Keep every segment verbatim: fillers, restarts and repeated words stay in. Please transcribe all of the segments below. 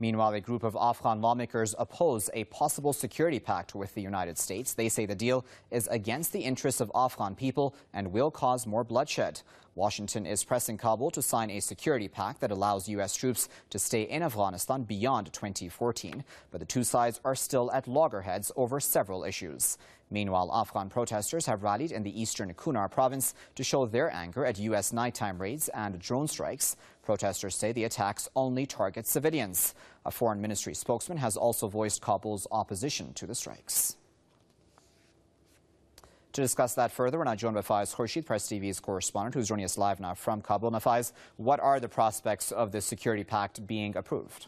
Meanwhile, a group of Afghan lawmakers oppose a possible security pact with the United States. They say the deal is against the interests of Afghan people and will cause more bloodshed. Washington is pressing Kabul to sign a security pact that allows U S troops to stay in Afghanistan beyond twenty fourteen. But the two sides are still at loggerheads over several issues. Meanwhile, Afghan protesters have rallied in the eastern Kunar province to show their anger at U S nighttime raids and drone strikes. Protesters say the attacks only target civilians. A foreign ministry spokesman has also voiced Kabul's opposition to the strikes. To discuss that further, we're now joined by Faiz Khurshid, Press T V's correspondent, who's joining us live now from Kabul. Now, Faiz, what are the prospects of this security pact being approved?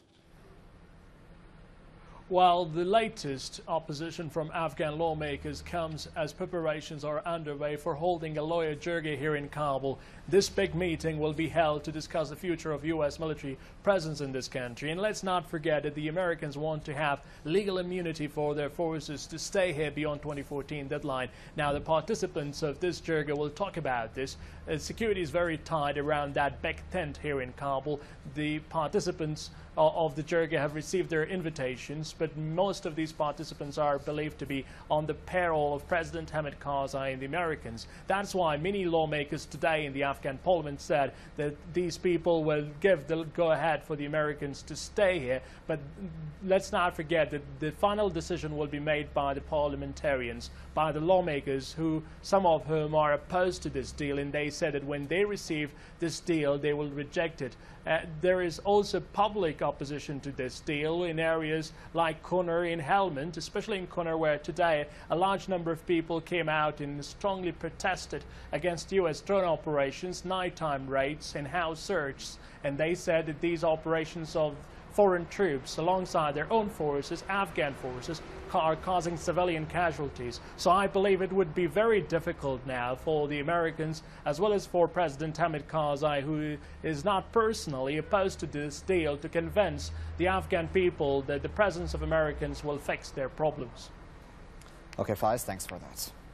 Well, the latest opposition from Afghan lawmakers comes as preparations are underway for holding a Loya Jirga here in Kabul. This big meeting will be held to discuss the future of U S military presence in this country. And let's not forget that the Americans want to have legal immunity for their forces to stay here beyond twenty fourteen deadline. Now, the participants of this Jirga will talk about this. Uh, security is very tight around that big tent here in Kabul. The participants of the Jirga have received their invitations, but most of these participants are believed to be on the payroll of President Hamid Karzai and the Americans. That's why many lawmakers today in the Afghan parliament said that these people will give the go-ahead for the Americans to stay here. But let's not forget that the final decision will be made by the parliamentarians, by the lawmakers, who some of whom are opposed to this deal, and they said that when they receive this deal, they will reject it. Uh, there is also public opposition to this deal in areas like Kunar in Helmand, especially in Kunar, where today a large number of people came out and strongly protested against U S drone operations, nighttime raids and house searches. And they said that these operations of foreign troops alongside their own forces, Afghan forces, are causing civilian casualties. So I believe it would be very difficult now for the Americans, as well as for President Hamid Karzai, who is not personally opposed to this deal, to convince the Afghan people that the presence of Americans will fix their problems. Okay, Faiz, thanks for that.